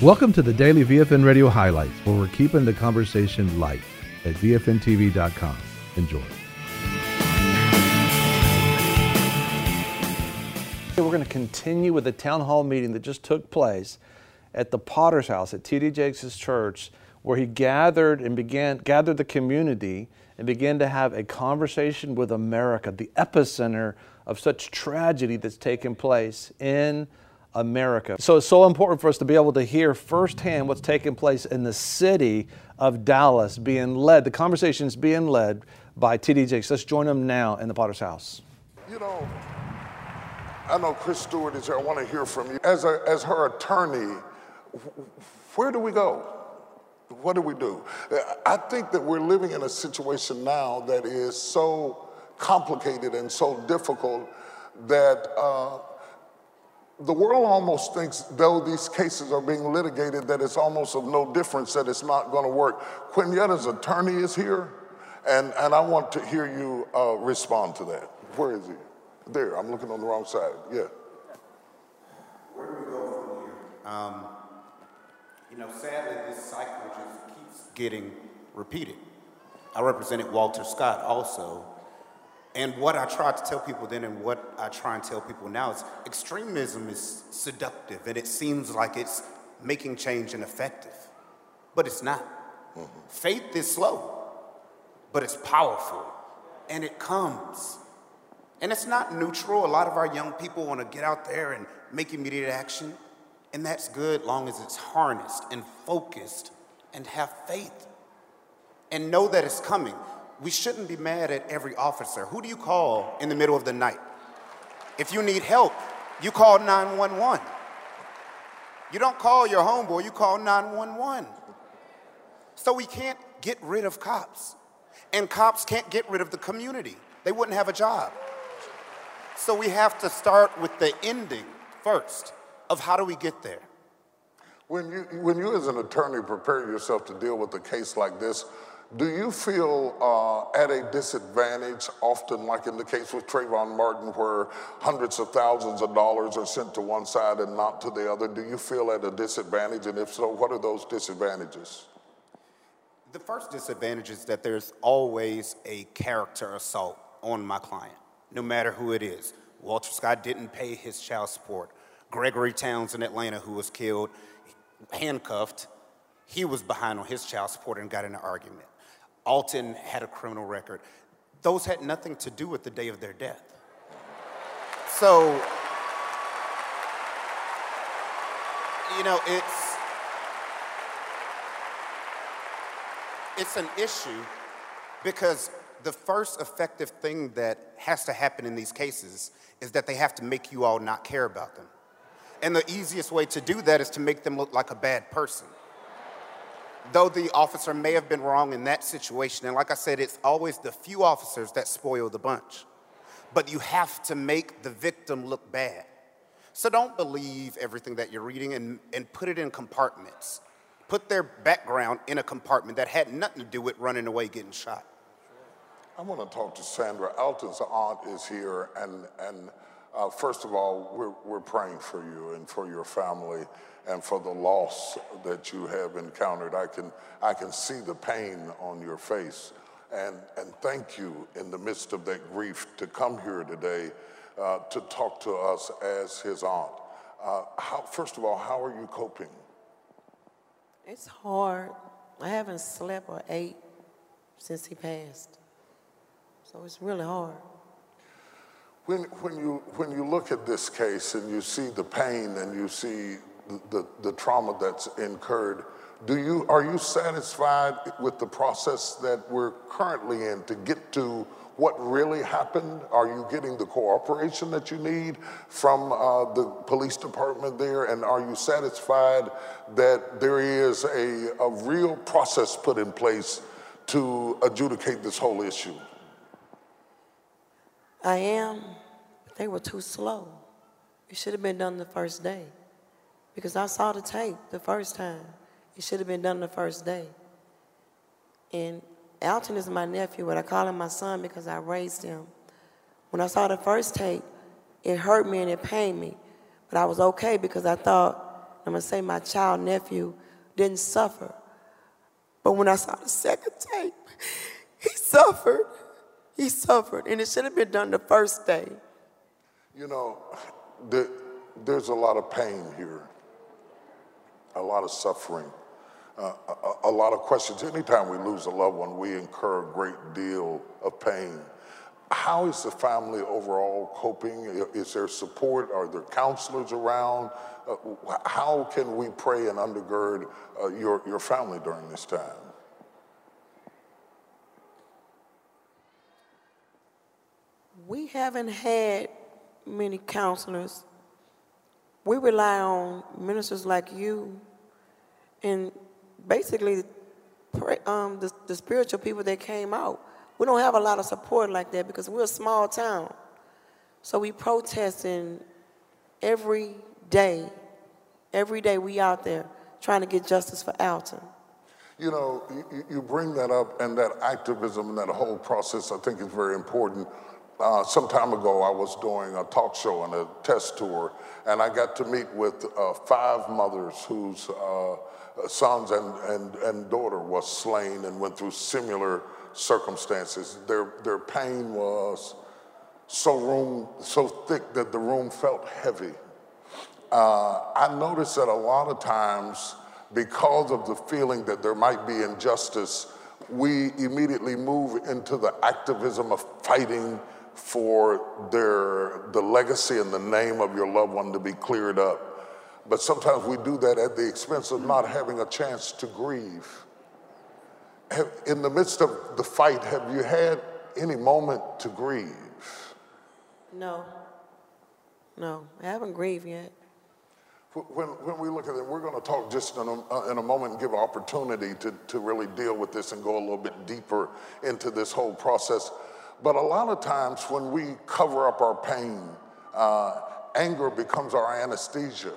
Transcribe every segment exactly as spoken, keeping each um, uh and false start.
Welcome to the Daily V F N Radio Highlights, where we're keeping the conversation light at V F N T V dot com. Enjoy. We're going to continue with the town hall meeting that just took place at the Potter's House at T D Jakes' church, where he gathered and began gathered the community and began to have a conversation with America, the epicenter of such tragedy that's taken place in America. So it's so important for us to be able to hear firsthand what's taking place in the city of Dallas, being led, the conversations being led by T D Jakes. Let's join him now in the Potter's House. You know, I know Chris Stewart is here. I want to hear from you. As, a, as her attorney, where do we go? What do we do? I think that we're living in a situation now that is so complicated and so difficult that uh, the world almost thinks, though these cases are being litigated, that it's almost of no difference, that it's not going to work. Quinietta's attorney is here, and, and I want to hear you uh, respond to that. Where is he? There, I'm looking on the wrong side, yeah. Where do we go from here? Um, you know, sadly, this cycle just keeps getting repeated. I represented Walter Scott also. And what I tried to tell people then and what I try and tell people now is extremism is seductive and it seems like it's making change ineffective, but it's not. Mm-hmm. Faith is slow, but it's powerful and it comes. And it's not neutral. A lot of our young people want to get out there and make immediate action, and that's good long as it's harnessed and focused and have faith and know that it's coming. We shouldn't be mad at every officer. Who do you call in the middle of the night? If you need help, you call nine one one. You don't call your homeboy, you call nine one one. So we can't get rid of cops. And cops can't get rid of the community. They wouldn't have a job. So we have to start with the ending first of how do we get there. When you, when you as an attorney prepare yourself to deal with a case like this, do you feel uh, at a disadvantage often, like in the case with Trayvon Martin, where hundreds of thousands of dollars are sent to one side and not to the other? Do you feel at a disadvantage? And if so, what are those disadvantages? The first disadvantage is that there's always a character assault on my client, no matter who it is. Walter Scott didn't pay his child support. Gregory Towns in Atlanta, who was killed, handcuffed, he was behind on his child support and got in an argument. Alton had a criminal record. Those had nothing to do with the day of their death. So, you know, it's, it's an issue because the first effective thing that has to happen in these cases is that they have to make you all not care about them. And the easiest way to do that is to make them look like a bad person. Though the officer may have been wrong in that situation, and like I said, it's always the few officers that spoil the bunch. But you have to make the victim look bad. So don't believe everything that you're reading and, and put it in compartments. Put their background in a compartment that had nothing to do with running away, getting shot. I want to talk to Sandra. Alton's aunt is here, and, and uh, first of all, we're, we're praying for you and for your family and for the loss that you have encountered. I can, I can see the pain on your face. And, and thank you in the midst of that grief to come here today uh, to talk to us as his aunt. Uh, how, first of all, how are you coping? It's hard. I haven't slept or ate since he passed. So it's really hard. When, when, you, when you look at this case and you see the pain and you see The, the trauma that's incurred, do you, are you satisfied with the process that we're currently in to get to what really happened? Are you getting the cooperation that you need from uh, the police department there? And are you satisfied that there is a, a real process put in place to adjudicate this whole issue? I am. They were too slow. It should have been done the first day. Because I saw the tape the first time. It should have been done the first day. And Alton is my nephew, but I call him my son because I raised him. When I saw the first tape, it hurt me and it pained me. But I was okay because I thought I'm going to say my child nephew didn't suffer. But when I saw the second tape, he suffered. He suffered, and it should have been done the first day. You know, there, there's a lot of pain here, a lot of suffering, uh, a, a lot of questions. Anytime we lose a loved one, we incur a great deal of pain. How is the family overall coping? Is there support? Are there counselors around? Uh, how can we pray and undergird uh, your, your family during this time? We haven't had many counselors. We rely on ministers like you and basically pray, um, the, the spiritual people that came out. We don't have a lot of support like that because we're a small town. So we protesting every day. Every day we out there trying to get justice for Alton. You know, you, you bring that up, and that activism and that whole process I think is very important. Uh, some time ago, I was doing a talk show and a test tour, and I got to meet with uh, five mothers whose uh, sons and, and, and daughter was slain and went through similar circumstances. Their, their pain was so, room, so thick that the room felt heavy. Uh, I noticed that a lot of times, because of the feeling that there might be injustice, we immediately move into the activism of fighting for their, the legacy and the name of your loved one to be cleared up. But sometimes we do that at the expense of not having a chance to grieve. Have, in the midst of the fight, have you had any moment to grieve? No. No, I haven't grieved yet. When, when we look at it, we're going to talk just in a, in a moment and give opportunity to, to really deal with this and go a little bit deeper into this whole process. But a lot of times when we cover up our pain, uh, anger becomes our anesthesia.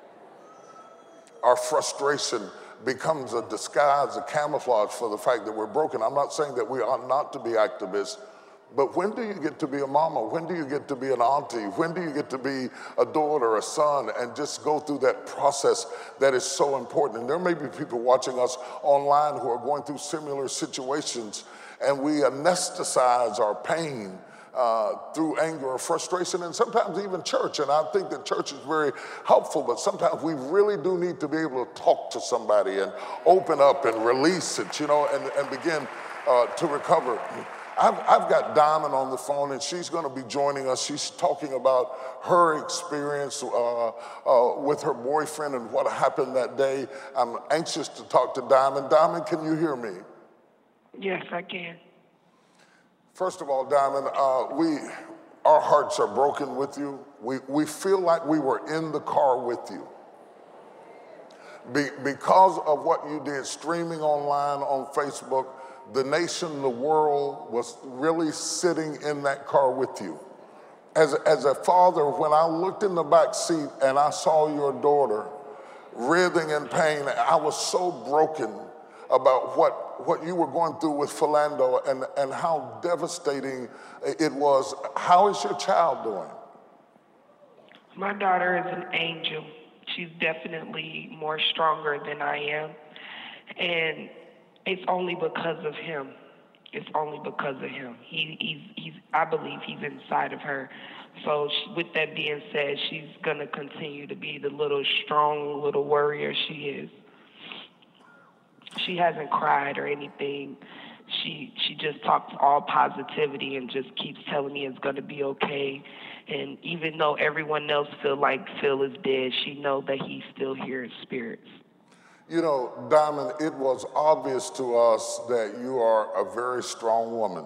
Our frustration becomes a disguise, a camouflage for the fact that we're broken. I'm not saying that we ought not to be activists, but when do you get to be a mama? When do you get to be an auntie? When do you get to be a daughter, a son, and just go through that process that is so important? And there may be people watching us online who are going through similar situations, and we anesthetize our pain uh, through anger or frustration, and sometimes even church. And I think that church is very helpful, but sometimes we really do need to be able to talk to somebody and open up and release it, you know, and, and begin uh, to recover. I've, I've got Diamond on the phone, and she's going to be joining us. She's talking about her experience uh, uh, with her boyfriend and what happened that day. I'm anxious to talk to Diamond. Diamond, can you hear me? Yes, I can. First of all, Diamond, uh, we, our hearts are broken with you. We, we feel like we were in the car with you. Be, because of what you did, streaming online on Facebook, the nation, the world was really sitting in that car with you. As, as a father, when I looked in the back seat and I saw your daughter writhing in pain, I was so broken about what, what you were going through with Philando and, and how devastating it was. How is your child doing? My daughter is an angel. She's definitely more stronger than I am. And it's only because of him. It's only because of him. He, he's, he's, I believe he's inside of her. So she, with that being said, she's going to continue to be the little strong little warrior she is. She hasn't cried or anything. She she just talks all positivity and just keeps telling me it's going to be okay. And even though everyone else feel like Phil is dead, she knows that he's still here in spirits. You know, Diamond, it was obvious to us that you are a very strong woman.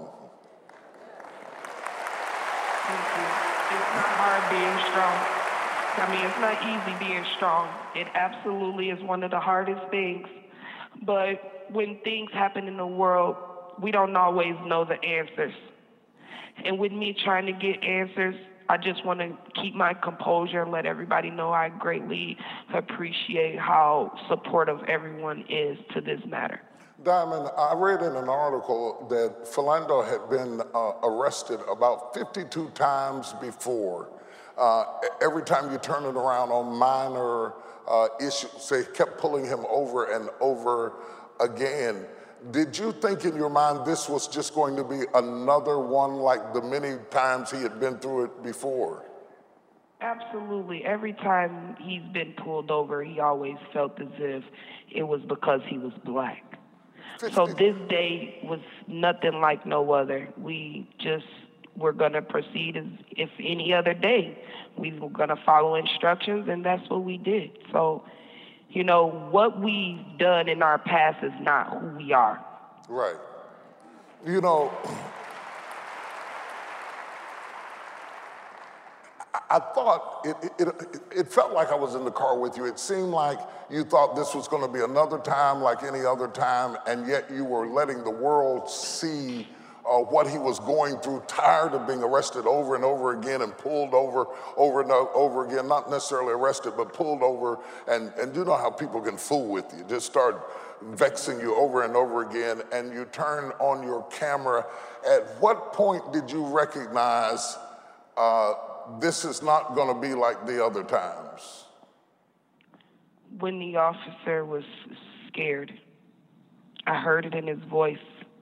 Thank you. It's not hard being strong. I mean, it's not easy being strong. It absolutely is one of the hardest things. But when things happen in the world, we don't always know the answers. And with me trying to get answers, I just want to keep my composure and let everybody know I greatly appreciate how supportive everyone is to this matter. Diamond, I read in an article that Philando had been uh, arrested about fifty-two times before. Uh, every time you turn it around on minor uh, issues, they kept pulling him over and over again. Did you think in your mind this was just going to be another one like the many times he had been through it before? Absolutely. Every time he's been pulled over, he always felt as if it was because he was black. So this day was nothing like no other. We just were going to proceed as if any other day. We were going to follow instructions, and that's what we did. So, you know, what we've done in our past is not who we are. Right. You know, I thought it, it, it, it felt like I was in the car with you. It seemed like you thought this was going to be another time like any other time, and yet you were letting the world see uh, what he was going through, tired of being arrested over and over again and pulled over over and over again, not necessarily arrested, but pulled over. And, and you know how people can fool with you, just start vexing you over and over again, and you turn on your camera. At what point did you recognize uh, this is not going to be like the other times? When the officer was scared, I heard it in his voice.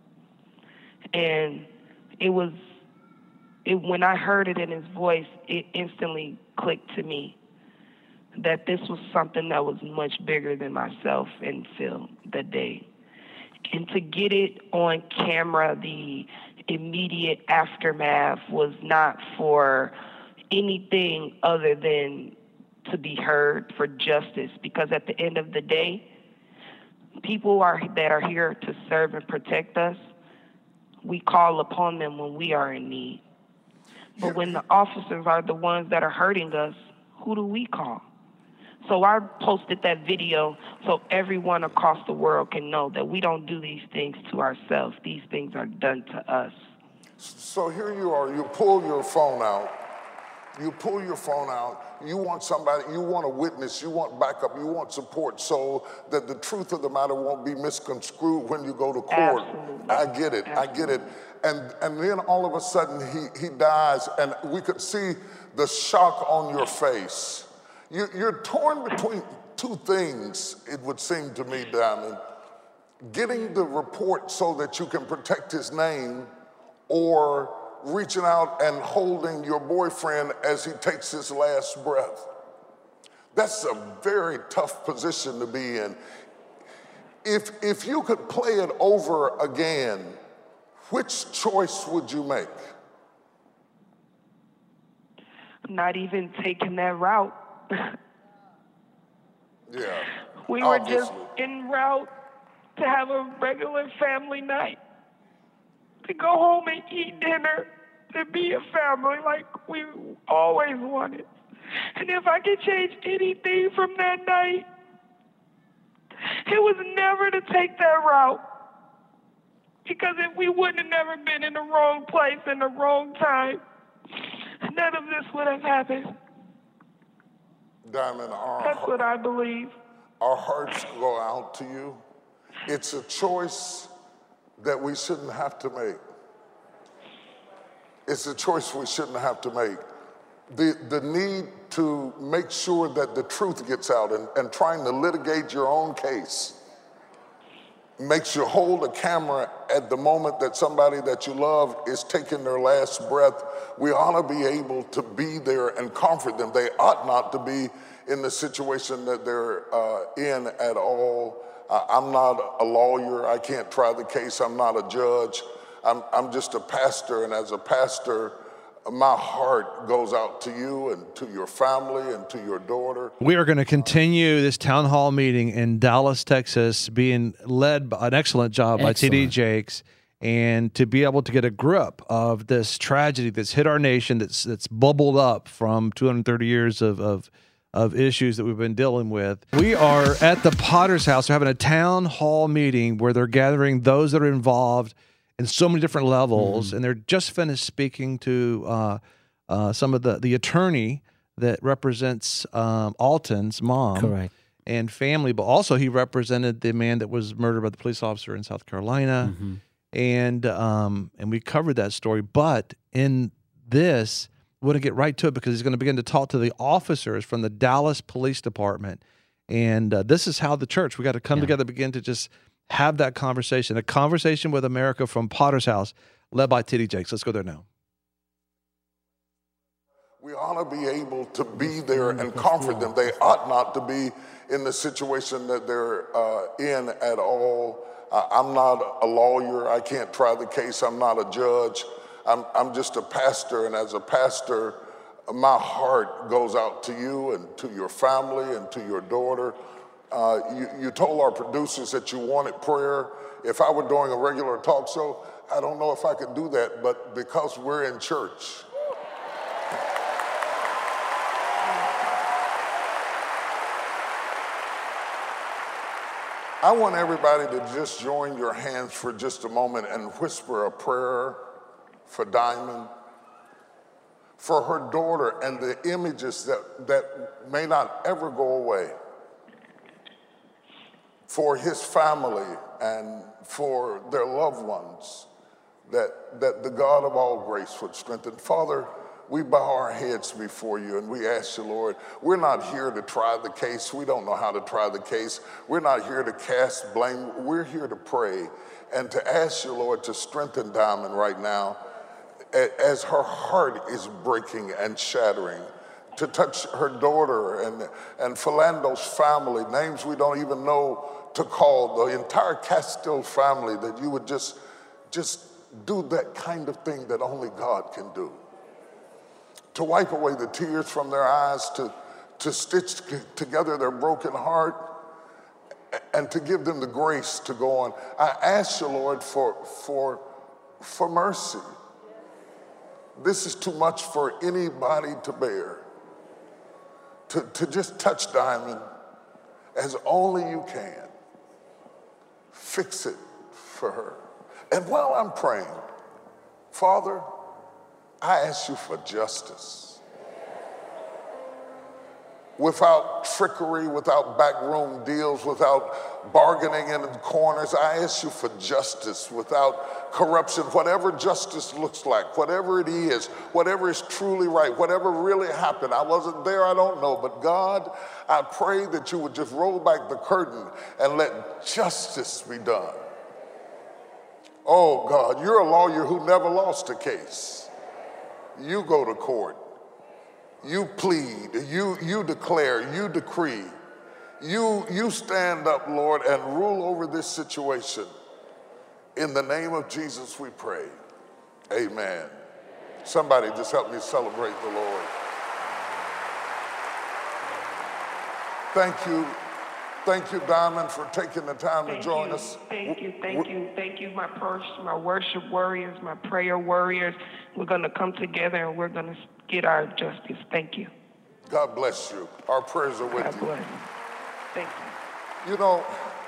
And it was, it, when I heard it in his voice, it instantly clicked to me that this was something that was much bigger than myself and Phil that day. And to get it on camera, the immediate aftermath was not for anything other than to be heard for justice, because at the end of the day, people are that are here to serve and protect us, we call upon them when we are in need. But when the officers are the ones that are hurting us, who do we call? So I posted that video so everyone across the world can know that we don't do these things to ourselves. These things are done to us. So here you are, you pull your phone out. You pull your phone out, you want somebody, you want a witness, you want backup, you want support so that the truth of the matter won't be misconstrued when you go to court. Absolutely. I get it, Absolutely. I get it. And and then all of a sudden he, he dies, and we could see the shock on your face. You, you're torn between two things, it would seem to me, Diamond. Getting the report so that you can protect his name, or reaching out and holding your boyfriend as he takes his last breath. That's a very tough position to be in. If, if you could play it over again, which choice would you make? Not even taking that route. Yeah. We were obviously. just en route to have a regular family night, to go home and eat dinner, to be a family like we always wanted. And if I could change anything from that night, it was never to take that route. Because if we wouldn't have never been in the wrong place in the wrong time, none of this would have happened. Diamond, our, That's what I believe. Our hearts go out to you. It's a choice that we shouldn't have to make. It's a choice we shouldn't have to make. The, the need to make sure that the truth gets out and, and trying to litigate your own case makes you hold a camera at the moment that somebody that you love is taking their last breath. We ought to be able to be there and comfort them. They ought not to be in the situation that they're uh, in at all. Uh, I'm not a lawyer. I can't try the case. I'm not a judge. I'm, I'm just a pastor, and as a pastor, my heart goes out to you and to your family and to your daughter. We are going to continue this town hall meeting in Dallas, Texas, being led by an excellent job by T D Jakes, and to be able to get a grip of this tragedy that's hit our nation, that's that's bubbled up from two hundred thirty years of, of of issues that we've been dealing with. We are at the Potter's House. They're having a town hall meeting where they're gathering those that are involved in so many different levels, mm-hmm. and they're just finished speaking to uh, uh, some of the, the attorney that represents um, Alton's mom Correct. and family, but also he represented the man that was murdered by the police officer in South Carolina, mm-hmm. and um, and we covered that story. But in this, want to get right to it because he's going to begin to talk to the officers from the Dallas Police Department. And uh, this is how the church, we got to come yeah. together, begin to just have that conversation, a conversation with America from Potter's House, led by T D Jakes. Let's go there now. We ought to be able to be there and comfort them. They ought not to be in the situation that they're uh, in at all. Uh, I'm not a lawyer. I can't try the case. I'm not a judge. I'm, I'm just a pastor, and as a pastor, my heart goes out to you and to your family and to your daughter. Uh, you, you told our producers that you wanted prayer. If I were doing a regular talk show, I don't know if I could do that, but because we're in church, I want everybody to just join your hands for just a moment and whisper a prayer for Diamond, for her daughter and the images that, that may not ever go away, for his family and for their loved ones, that, that the God of all grace would strengthen. Father, we bow our heads before you and we ask you, Lord, we're not here to try the case. We don't know how to try the case. We're not here to cast blame. We're here to pray and to ask you, Lord, to strengthen Diamond right now as her heart is breaking and shattering, to touch her daughter and, and Philando's family, names we don't even know to call, the entire Castile family, that you would just, just do that kind of thing that only God can do. To wipe away the tears from their eyes, to, to stitch together their broken heart, and to give them the grace to go on. I ask you, Lord, for, for, for mercy. This is too much for anybody to bear. To, to just touch Diamond as only you can. Fix it for her. And while I'm praying, Father, I ask you for justice. Without trickery, without backroom deals, without bargaining in the corners, I ask you for justice without corruption, whatever justice looks like, whatever it is, whatever is truly right, whatever really happened. I wasn't there, I don't know, but God, I pray that you would just roll back the curtain and let justice be done. Oh God, you're a lawyer who never lost a case. You go to court. You plead, you, you declare, you decree. You, you stand up, Lord, and rule over this situation. In the name of Jesus, we pray. Amen. Somebody just help me celebrate the Lord. Thank you. Thank you, Diamond, for taking the time thank to join you, us. Thank you, thank you, thank you, my pers- my worship warriors, my prayer warriors. We're going to come together and we're going to get our justice. Thank you. God bless you. Our prayers are with God you. Bless. Thank you. You know,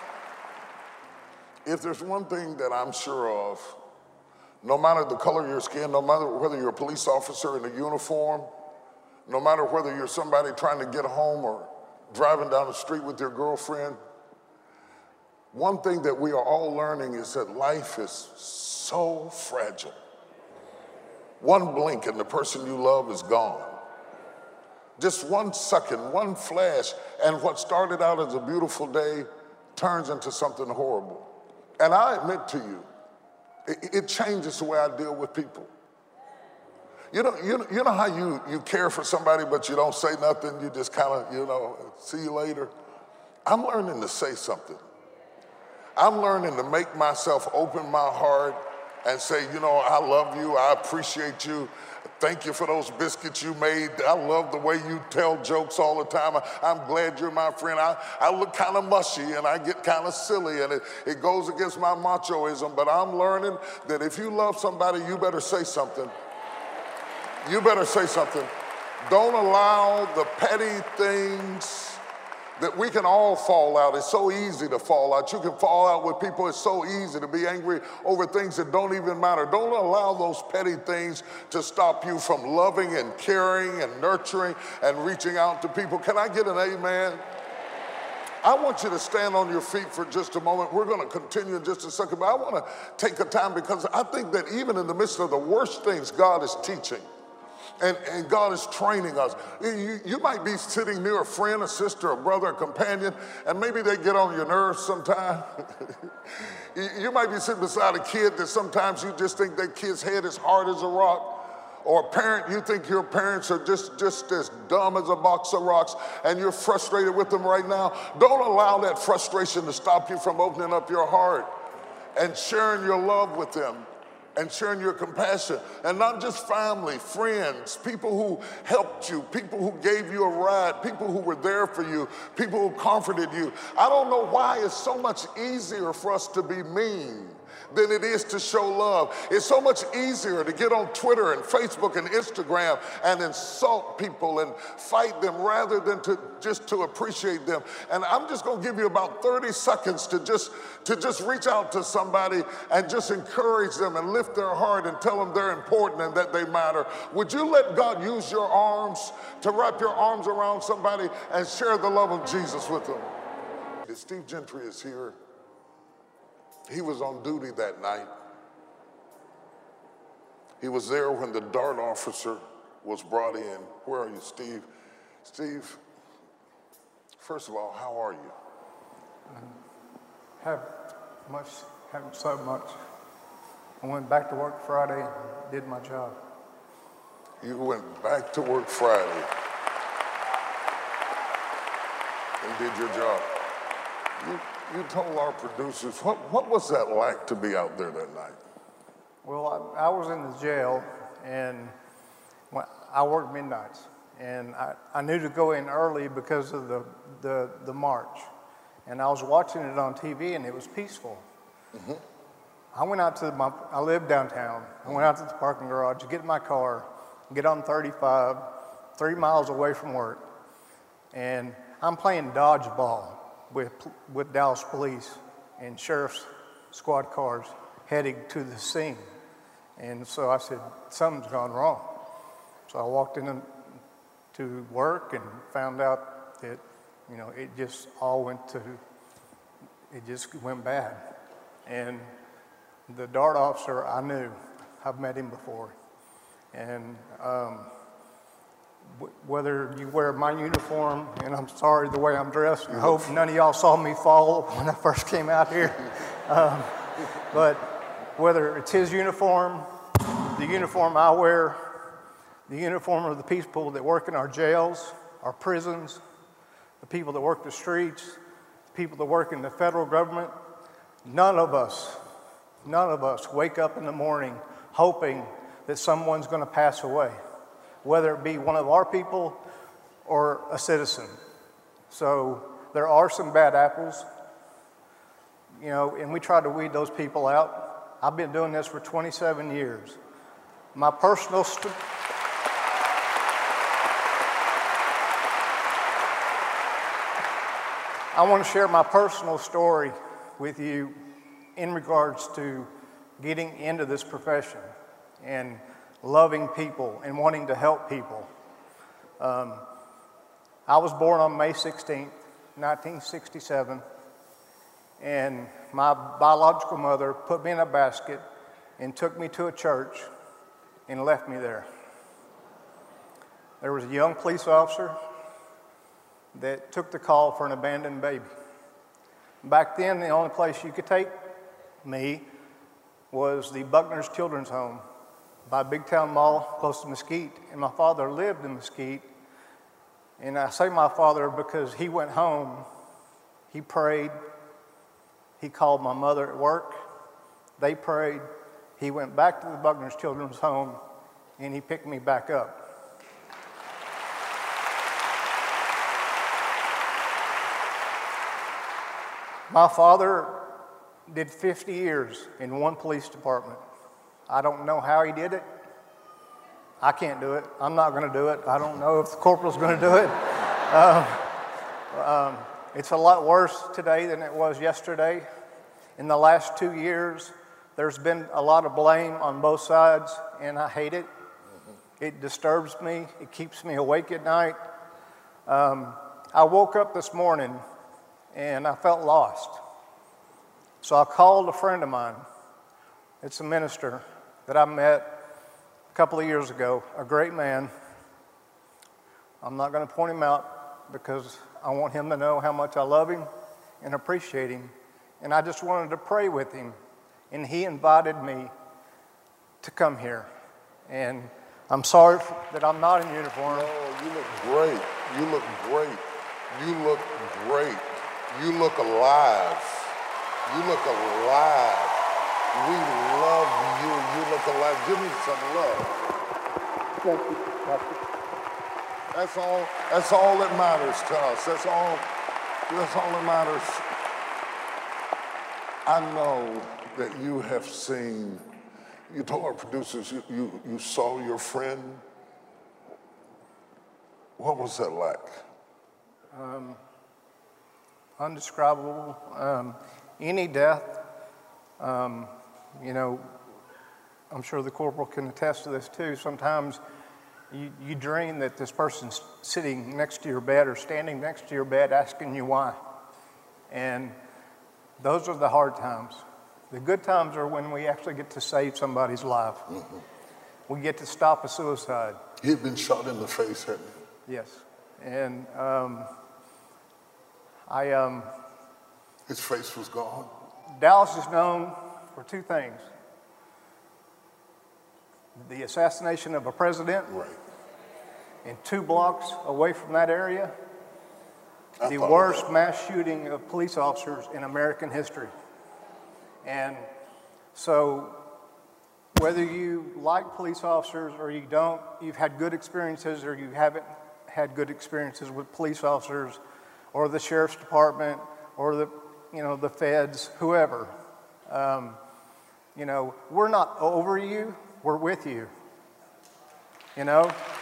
if there's one thing that I'm sure of, no matter the color of your skin, no matter whether you're a police officer in a uniform, no matter whether you're somebody trying to get home or driving down the street with your girlfriend, one thing that we are all learning is that life is so fragile. One blink and the person you love is gone. Just one second, one flash, and what started out as a beautiful day turns into something horrible. And I admit to you, it, it changes the way I deal with people. You know, you, you know how you, you care for somebody, but you don't say nothing, you just kind of, you know, see you later? I'm learning to say something. I'm learning to make myself open my heart and say, you know, I love you, I appreciate you, thank you for those biscuits you made, I love the way you tell jokes all the time, I'm glad you're my friend. I, I look kind of mushy and I get kind of silly and it, it goes against my machoism, but I'm learning that if you love somebody, you better say something. You better say something. Don't allow the petty things that we can all fall out. It's so easy to fall out. You can fall out with people. It's so easy to be angry over things that don't even matter. Don't allow those petty things to stop you from loving and caring and nurturing and reaching out to people. Can I get an amen? I want you to stand on your feet for just a moment. We're going to continue in just a second, but I want to take a time because I think that even in the midst of the worst things God is teaching, And, and God is training us. You, you might be sitting near a friend, a sister, a brother, a companion, and maybe they get on your nerves sometime. you, you might be sitting beside a kid that sometimes you just think that kid's head is hard as a rock. Or a parent, you think your parents are just, just as dumb as a box of rocks, and you're frustrated with them right now. Don't allow that frustration to stop you from opening up your heart and sharing your love with them and sharing your compassion. And not just family, friends, people who helped you, people who gave you a ride, people who were there for you, people who comforted you. I don't know why it's so much easier for us to be mean than it is to show love. It's so much easier to get on Twitter and Facebook and Instagram and insult people and fight them rather than to just to appreciate them. And I'm just gonna give you about thirty seconds to just, to just reach out to somebody and just encourage them and lift their heart and tell them they're important and that they matter. Would you let God use your arms to wrap your arms around somebody and share the love of Jesus with them? Steve Gentry is here. He was on duty that night. He was there when the DART officer was brought in. Where are you, Steve? Steve, first of all, how are you? Have much, haven't so much. I went back to work Friday and did my job. You went back to work Friday and did your job. You, you told our producers, what, what was that like to be out there that night? Well, I, I was in the jail, and well, I worked midnights, and I, I knew to go in early because of the, the, the march. And I was watching it on T V, and it was peaceful. Mm-hmm. I went out to my, I live downtown. I went out to the parking garage to get in my car, get on thirty-five, three miles away from work, and I'm playing dodgeball with, with Dallas police and sheriff's squad cars heading to the scene. And so I said, something's gone wrong. So I walked in to work and found out that, you know, it just all went to, it just went bad. And the DART officer, I knew, I've met him before. And um, whether you wear my uniform, and I'm sorry the way I'm dressed, I hope none of y'all saw me fall when I first came out here. Um, but whether it's his uniform, the uniform I wear, the uniform of the people that work in our jails, our prisons, the people that work the streets, the people that work in the federal government, none of us, none of us wake up in the morning hoping that someone's going to pass away, whether it be one of our people or a citizen. So there are some bad apples, you know, and we try to weed those people out. I've been doing this for twenty-seven years. My personal st- I want to share my personal story with you in regards to getting into this profession and loving people and wanting to help people. Um, I was born on May sixteenth, nineteen sixty-seven, and my biological mother put me in a basket and took me to a church and left me there. There was a young police officer that took the call for an abandoned baby. Back then, the only place you could take me was the Buckner's Children's Home by Big Town Mall, close to Mesquite, and my father lived in Mesquite. And I say my father because he went home, he prayed, he called my mother at work, they prayed, he went back to the Buckner's Children's Home, and he picked me back up. My father did fifty years in one police department. I don't know how he did it. I can't do it. I'm not going to do it. I don't know if the corporal's going to do it. Um, um, it's a lot worse today than it was yesterday. In the last two years, there's been a lot of blame on both sides, and I hate it. It disturbs me. It keeps me awake at night. Um, I woke up this morning, and I felt lost. So I called a friend of mine. It's a minister that I met couple of years ago, a great man. I'm not going to point him out because I want him to know how much I love him and appreciate him. And I just wanted to pray with him. And he invited me to come here. And I'm sorry that I'm not in uniform. Oh, you look great. You look great. You look great. You look alive. You look alive. We love you. You look alive. Give me some love. Thank you, Pastor. That's all. That's all that matters to us. That's all. That's all that matters. I know that you have seen. You told our producers you you, you saw your friend. What was that like? Um, undescribable. Um, any death. Um, you know, I'm sure the corporal can attest to this too. Sometimes you, you dream that this person's sitting next to your bed or standing next to your bed asking you why. And those are the hard times. The good times are when we actually get to save somebody's life. Mm-hmm. We get to stop a suicide. He had been shot in the face, hadn't he? Yes. And um, I... Um, His face was gone. Dallas is known for two things. The assassination of a president. Right. And two blocks away from that area, I the thought worst of that. mass shooting of police officers in American history. And so whether you like police officers or you don't, you've had good experiences or you haven't had good experiences with police officers or the sheriff's department or the, you know, the feds, whoever. Um, you know, we're not over you, we're with you. You know?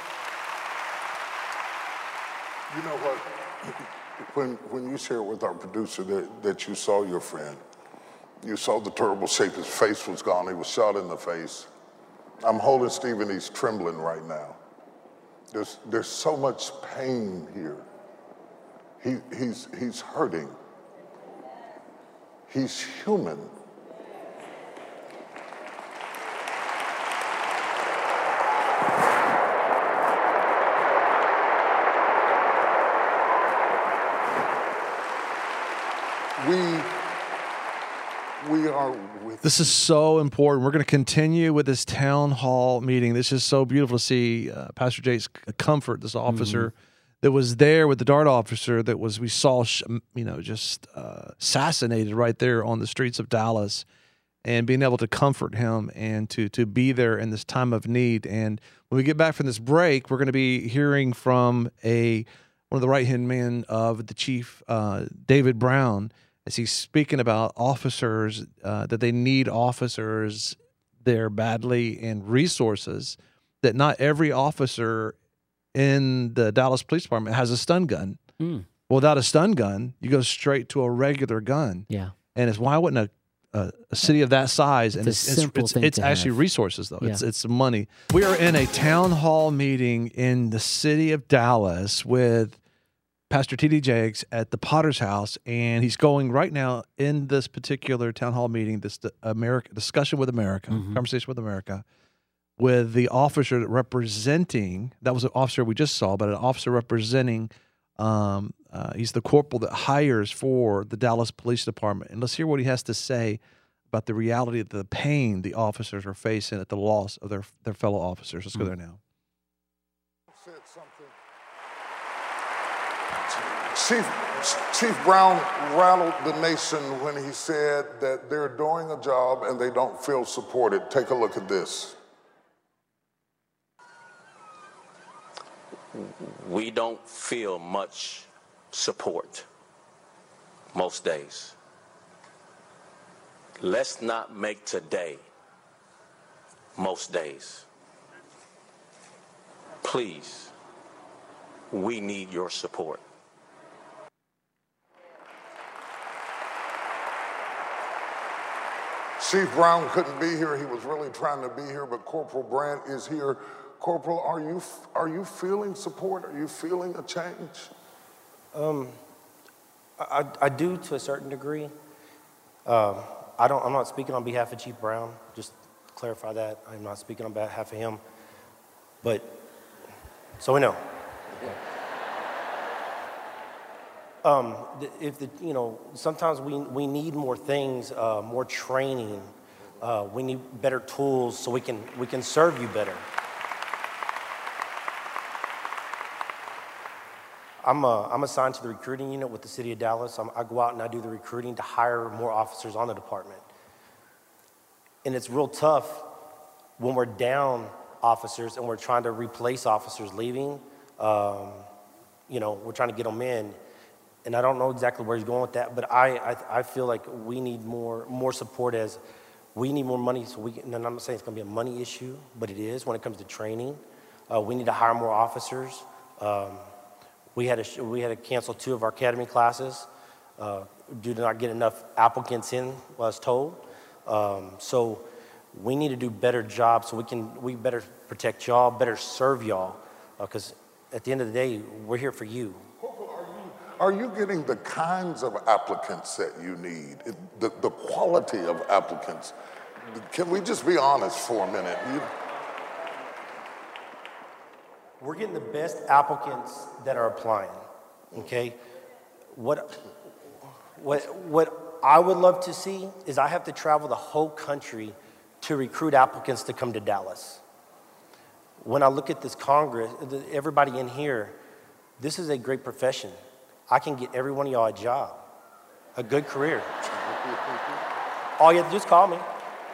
You know what? When when you shared with our producer that, that you saw your friend, you saw the terrible shape, his face was gone, he was shot in the face. I'm holding Stephen, he's trembling right now. There's there's so much pain here. He he's he's hurting. He's human. We, we are with This is so important. We're going to continue with this town hall meeting. This is so beautiful to see uh, Pastor Jake's comfort, this officer mm-hmm. that was there with the DART officer that was, we saw, you know, just uh, assassinated right there on the streets of Dallas, and being able to comfort him and to to be there in this time of need. And when we get back from this break, we're going to be hearing from a one of the right-hand men of the chief, uh, David Brown, as he's speaking about officers, uh, that they need officers there badly and resources, that not every officer in the Dallas Police Department has a stun gun. Mm. Well, without a stun gun, you go straight to a regular gun. Yeah. And it's why wouldn't a, a, a city of that size, and it's, it's, it's, it's, it's actually have. resources, though. Yeah. It's, it's money. We are in a town hall meeting in the city of Dallas with Pastor T D Jakes at the Potter's House, and he's going right now in this particular town hall meeting, this America discussion with America, mm-hmm. conversation with America, with the officer representing, that was an officer we just saw, but an officer representing, um, uh, he's the corporal that hires for the Dallas Police Department. And let's hear what he has to say about the reality of the pain the officers are facing at the loss of their, their fellow officers. Let's mm-hmm. go there now. Chief, Chief Brown rattled the nation when he said that they're doing a job and they don't feel supported. Take a look at this. We don't feel much support most days. Let's not make today most days. Please, we need your support. Chief Brown couldn't be here. He was really trying to be here, but Corporal Brandt is here. Corporal, are you are you feeling support? Are you feeling a change? Um, I, I do to a certain degree. Uh, I don't. I'm not speaking on behalf of Chief Brown. Just to clarify that I'm not speaking on behalf of him. But, so we know. Um, if the, you know, sometimes we, we need more things, uh, more training. Uh, we need better tools so we can, we can serve you better. I'm, uh, I'm assigned to the recruiting unit with the city of Dallas. I'm, I go out and I do the recruiting to hire more officers on the department. And it's real tough when we're down officers and we're trying to replace officers leaving. Um, you know, we're trying to get them in. And I don't know exactly where he's going with that, but I, I, I feel like we need more, more support as we need more money. So we can, and I'm not saying it's going to be a money issue, but it is when it comes to training. Uh, we need to hire more officers. Um, we, had to, we had to cancel two of our academy classes uh, due to not getting enough applicants in, I was told. Um, so we need to do better jobs so we can we better protect y'all, better serve y'all, because uh, at the end of the day, we're here for you. Are you getting the kinds of applicants that you need, the, the quality of applicants? Can we just be honest for a minute? You... We're getting the best applicants that are applying, okay? What, what, what I would love to see is I have to travel the whole country to recruit applicants to come to Dallas. When I look at this Congress, everybody in here, this is a great profession. I can get every one of y'all a job, a good career. All you have to do is call me.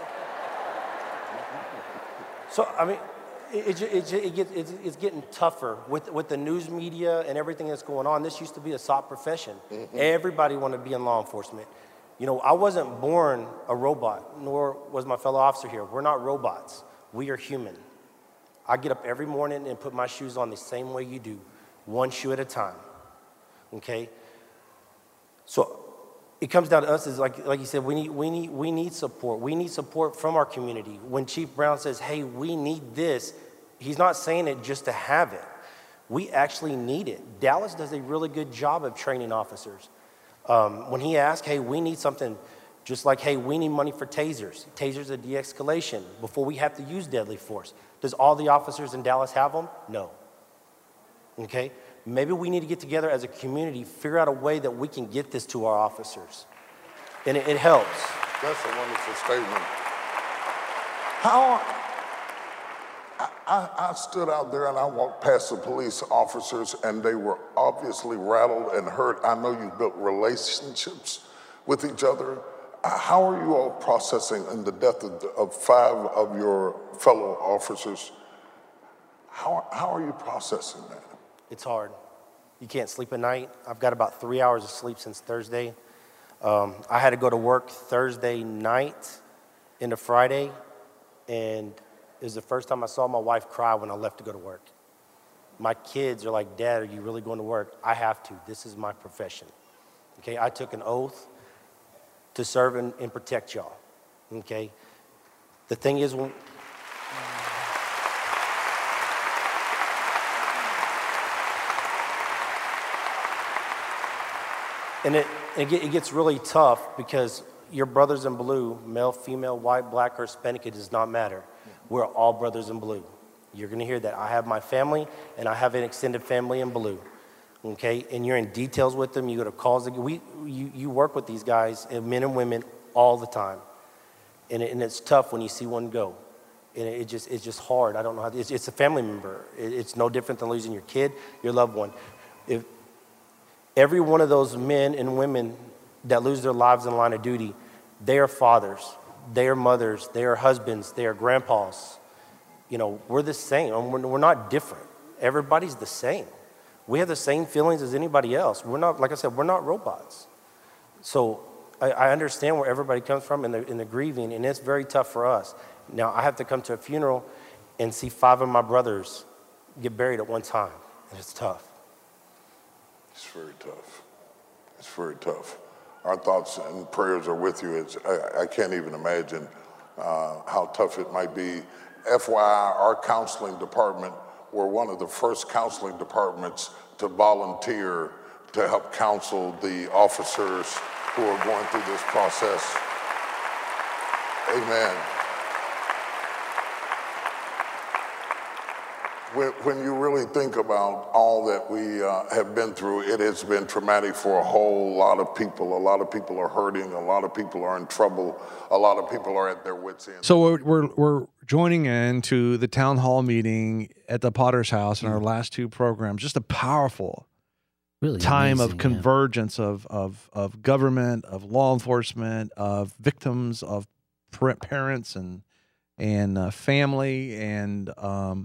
So, I mean, it, it, it, it gets, it's, it's getting tougher with, with the news media and everything that's going on. This used to be a sought profession. Mm-hmm. Everybody wanted to be in law enforcement. You know, I wasn't born a robot, nor was my fellow officer here. We're not robots. We are human. I get up every morning and put my shoes on the same way you do, one shoe at a time. Okay, so it comes down to us is like like you said, we need we need we need support. We need support from our community. When Chief Brown says, "Hey, we need this," he's not saying it just to have it. We actually need it. Dallas does a really good job of training officers. Um, when he asks, "Hey, we need something," just like, "Hey, we need money for tasers. Tasers are de-escalation before we have to use deadly force." Does all the officers in Dallas have them? No. Okay. Maybe we need to get together as a community, figure out a way that we can get this to our officers. And it, it helps. That's a wonderful statement. How, I, I, I stood out there and I walked past the police officers and they were obviously rattled and hurt. I know you built relationships with each other. How are you all processing in the death of, of five of your fellow officers? How, how are you processing that? It's hard. You can't sleep at night. I've got about three hours of sleep since Thursday. Um, I had to go to work Thursday night into Friday, and it was the first time I saw my wife cry when I left to go to work. My kids are like, "Dad, are you really going to work?" I have to. This is my profession. Okay, I took an oath to serve and, and protect y'all. Okay, the thing is, when And it, it gets really tough because your brothers in blue, male, female, white, black, or Hispanic, it does not matter. We're all brothers in blue. You're going to hear that. I have my family, and I have an extended family in blue. Okay? And you're in details with them. You go to calls. We, you, you work with these guys, men and women, all the time. And, it, and it's tough when you see one go. And it, it just, it's just hard. I don't know how to, it's, it's a family member. It, it's no different than losing your kid, your loved one. If, Every one of those men and women that lose their lives in the line of duty, they are fathers, they are mothers, they are husbands, they are grandpas. You know, we're the same. We're, we're not different. Everybody's the same. We have the same feelings as anybody else. We're not, like I said, we're not robots. So I, I understand where everybody comes from in the, in the grieving, and it's very tough for us. Now, I have to come to a funeral and see five of my brothers get buried at one time, and it's tough. It's very tough. It's very tough. Our thoughts and prayers are with you. It's, I, I can't even imagine uh, how tough it might be. F Y I, our counseling department, we're one of the first counseling departments to volunteer to help counsel the officers who are going through this process. Amen. when, when you really think about all that we uh, have been through, it has been traumatic for a whole lot of people. A lot of people are hurting. A lot of people are in trouble. A lot of people are at their wits' end. So we're, we're, we're joining in to the town hall meeting at the Potter's House in our last two programs. Just a powerful really time amazing, of convergence yeah. of, of, of government, of law enforcement, of victims, of parents and, and uh, family, and um,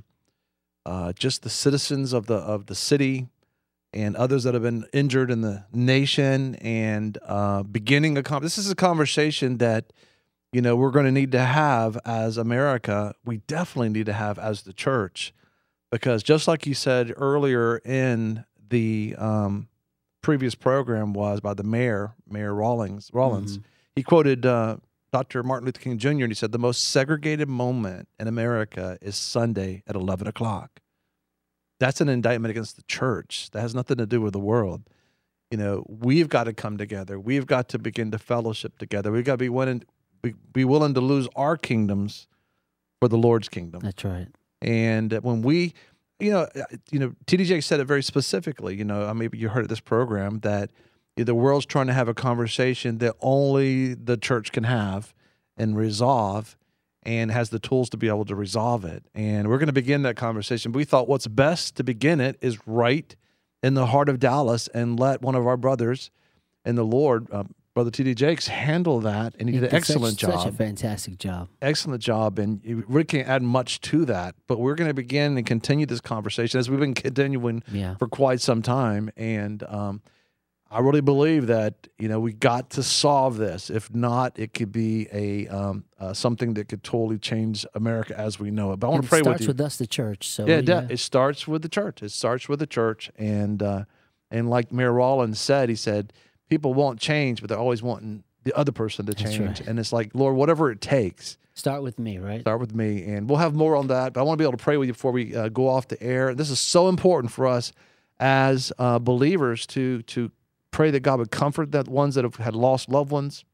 Uh, just the citizens of the of the city and others that have been injured in the nation, and uh, beginning a con- this is a conversation that, you know, we're going to need to have as America. We definitely need to have as the church, because just like you said earlier in the um, previous program was by the mayor, Mayor Rawlings. Rawlins, mm-hmm. he quoted uh, Doctor Martin Luther King Junior and he said, "The most segregated moment in America is Sunday at eleven o'clock." That's an indictment against the church. That has nothing to do with the world. You know, we've got to come together. We've got to begin to fellowship together. We've got to be willing, be, be willing to lose our kingdoms for the Lord's kingdom. That's right. And when we, you know, you know, T D J said it very specifically. You know, maybe you heard at this program that the world's trying to have a conversation that only the church can have and resolve, and has the tools to be able to resolve it. And we're going to begin that conversation. We thought what's best to begin it is right in the heart of Dallas, and let one of our brothers in the Lord, uh, Brother T D Jakes, handle that. And he, he did an excellent such, job. Such a fantastic job. Excellent job. And you really can't add much to that. But we're going to begin and continue this conversation as we've been continuing yeah. for quite some time. And um, I really believe that, you know, we got to solve this. If not, it could be a um, uh, something that could totally change America as we know it. But I want to pray with you. It starts with us, the church. So yeah, yeah, it starts with the church. It starts with the church. And uh, and like Mayor Rawlins said, he said, people won't change, but they're always wanting the other person to change. Right. And it's like, Lord, whatever it takes. Start with me, right? Start with me. And we'll have more on that. But I want to be able to pray with you before we uh, go off the air. This is so important for us as uh, believers to to pray that God would comfort the ones that have had lost loved ones,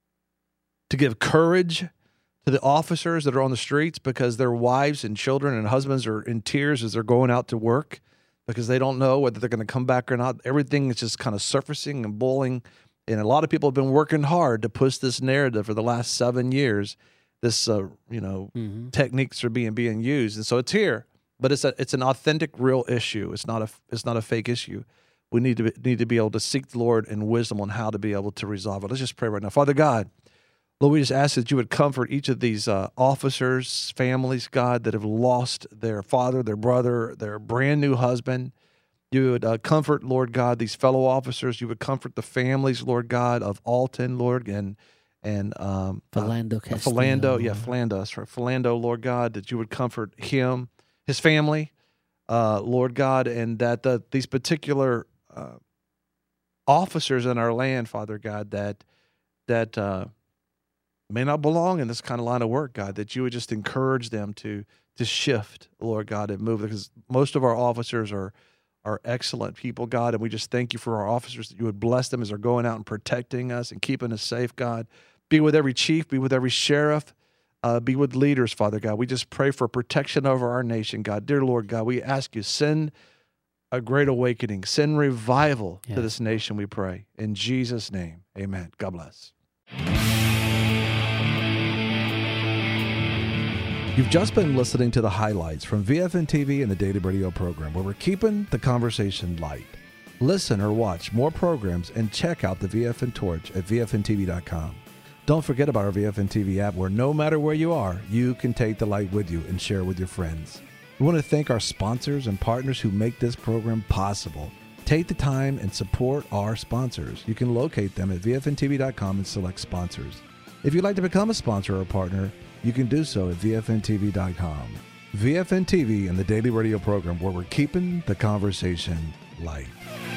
to give courage to the officers that are on the streets because their wives and children and husbands are in tears as they're going out to work because they don't know whether they're going to come back or not. Everything is just kind of surfacing and boiling. And a lot of people have been working hard to push this narrative for the last seven years. This, uh, you know, mm-hmm. techniques are being being used, and so it's here. But it's a it's an authentic, real issue. It's not a it's not a fake issue. We need to be, need to be able to seek the Lord in wisdom on how to be able to resolve it. Let's just pray right now. Father God, Lord, we just ask that you would comfort each of these uh, officers, families, God, that have lost their father, their brother, their brand new husband. You would uh, comfort, Lord God, these fellow officers. You would comfort the families, Lord God, of Alton, Lord, and and um, Philando uh, Castillo. Philando, yeah, Philando, that's right. Philando, Lord God, that you would comfort him, his family, uh, Lord God, and that the, these particular uh, officers in our land, Father God, that that uh, may not belong in this kind of line of work, God, that you would just encourage them to to shift, Lord God, and move, because most of our officers are are excellent people, God, and we just thank you for our officers, that you would bless them as they're going out and protecting us and keeping us safe, God. Be with every chief, be with every sheriff, uh, be with leaders, Father God. We just pray for protection over our nation, God. Dear Lord God, we ask you, send a great awakening, send revival yeah. to this nation, we pray. In Jesus' name, amen. God bless. You've just been listening to the highlights from V F N T V and the Daily Radio program, where we're keeping the conversation light. Listen or watch more programs and check out the V F N Torch at V F N T V dot com. Don't forget about our V F N T V app, where no matter where you are, you can take the light with you and share with your friends. We want to thank our sponsors and partners who make this program possible. Take the time and support our sponsors. You can locate them at V F N T V dot com and select sponsors. If you'd like to become a sponsor or a partner, you can do so at V F N T V dot com. V F N T V and the Daily Radio program, where we're keeping the conversation light.